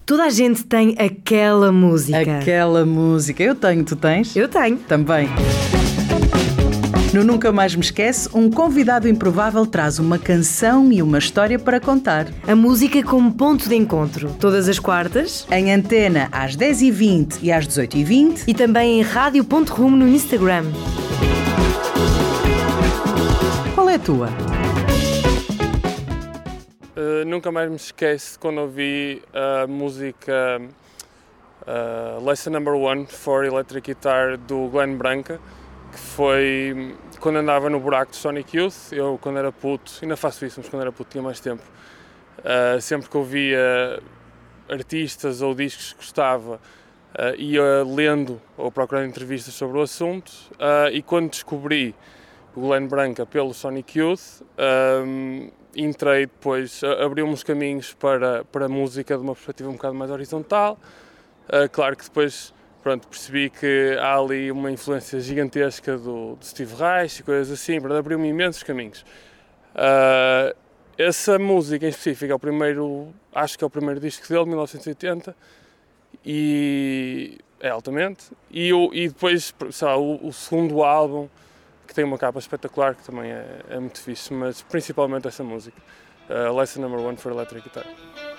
Toda a gente tem aquela música. Aquela música. Eu tenho, tu tens? Eu tenho. Também. No Nunca Mais Me Esquece, um convidado improvável traz uma canção e uma história para contar. A música como ponto de encontro. Todas as quartas. Em antena às 10h20 e às 18h20. E também em rádio.rumo no Instagram. Qual é a tua? Nunca mais me esqueço quando ouvi a música Lesson Number 1 for Electric Guitar do Glenn Branca, que foi quando andava no buraco de Sonic Youth. Eu, quando era puto, ainda faço isso, mas quando era puto tinha mais tempo, sempre que ouvia artistas ou discos que gostava, ia lendo ou procurando entrevistas sobre o assunto, e quando descobri o Glenn Branca pelo Sonic Youth, entrei depois, abriu-me uns caminhos para a música de uma perspectiva um bocado mais horizontal. Claro que depois percebi que há ali uma influência gigantesca do Steve Reich e coisas assim, abriu-me imensos caminhos. Essa música em específico é o primeiro, acho que é o primeiro disco dele, 1980, e é altamente. E depois, sei lá, o segundo álbum, que tem uma capa espetacular, que também é muito fixe, mas principalmente essa música, Lesson Number 1 for Electric Guitar.